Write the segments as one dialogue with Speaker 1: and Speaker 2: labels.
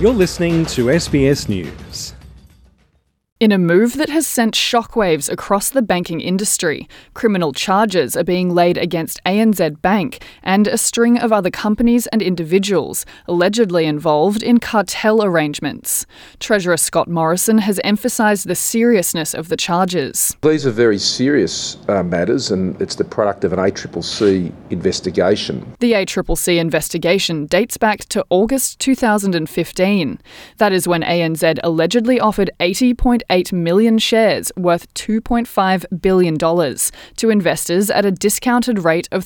Speaker 1: You're listening to SBS News.
Speaker 2: In a move that has sent shockwaves across the banking industry, criminal charges are being laid against ANZ Bank and a string of other companies and individuals allegedly involved in cartel arrangements. Treasurer Scott Morrison has emphasised the seriousness of the charges.
Speaker 3: These are very serious matters, and it's the product of an ACCC investigation.
Speaker 2: The ACCC investigation dates back to August 2015. That is when ANZ allegedly offered 80.8 million shares worth $2.5 billion to investors at a discounted rate of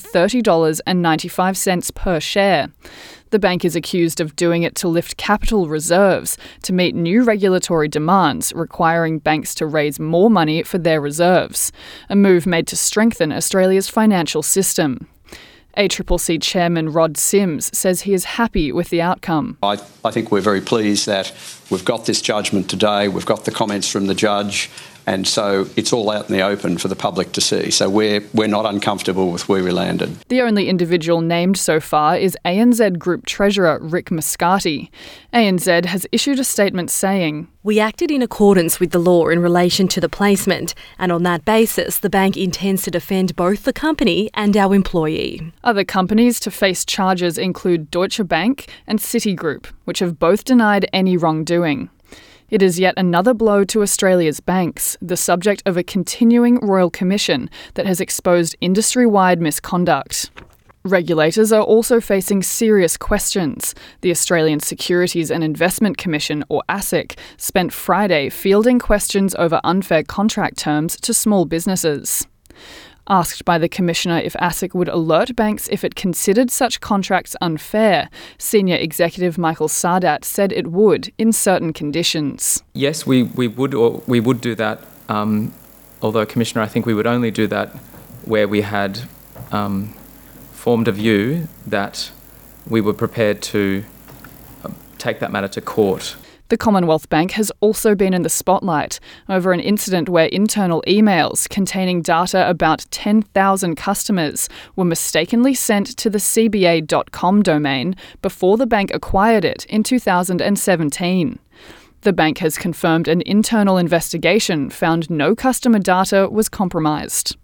Speaker 2: $30.95 per share. The bank is accused of doing it to lift capital reserves to meet new regulatory demands requiring banks to raise more money for their reserves, a move made to strengthen Australia's financial system. ACCC Chairman Rod Sims says he is happy with the outcome.
Speaker 4: I think we're very pleased that we've got this judgment today, we've got the comments from the judge, and so it's all out in the open for the public to see. So we're not uncomfortable with where we landed.
Speaker 2: The only individual named so far is ANZ Group Treasurer Rick Muscati. ANZ has issued a statement saying,
Speaker 5: "We acted in accordance with the law in relation to the placement, and on that basis the bank intends to defend both the company and our employee."
Speaker 2: Other companies to face charges include Deutsche Bank and Citigroup, which have both denied any wrongdoing. It is yet another blow to Australia's banks, the subject of a continuing Royal Commission that has exposed industry-wide misconduct. Regulators are also facing serious questions. The Australian Securities and Investment Commission, or ASIC, spent Friday fielding questions over unfair contract terms to small businesses. Asked by the Commissioner if ASIC would alert banks if it considered such contracts unfair, Senior Executive Michael Sardat said it would, in certain conditions.
Speaker 6: Yes, we would do that, although, Commissioner, I think we would only do that where we had formed a view that we were prepared to take that matter to court.
Speaker 2: The Commonwealth Bank has also been in the spotlight over an incident where internal emails containing data about 10,000 customers were mistakenly sent to the cba.com domain before the bank acquired it in 2017. The bank has confirmed an internal investigation found no customer data was compromised.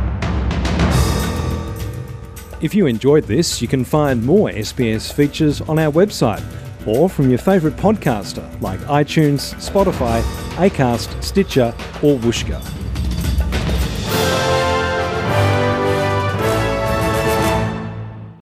Speaker 1: If you enjoyed this, you can find more SBS features on our website or from your favourite podcaster like iTunes, Spotify, Acast, Stitcher or Whooshkaa.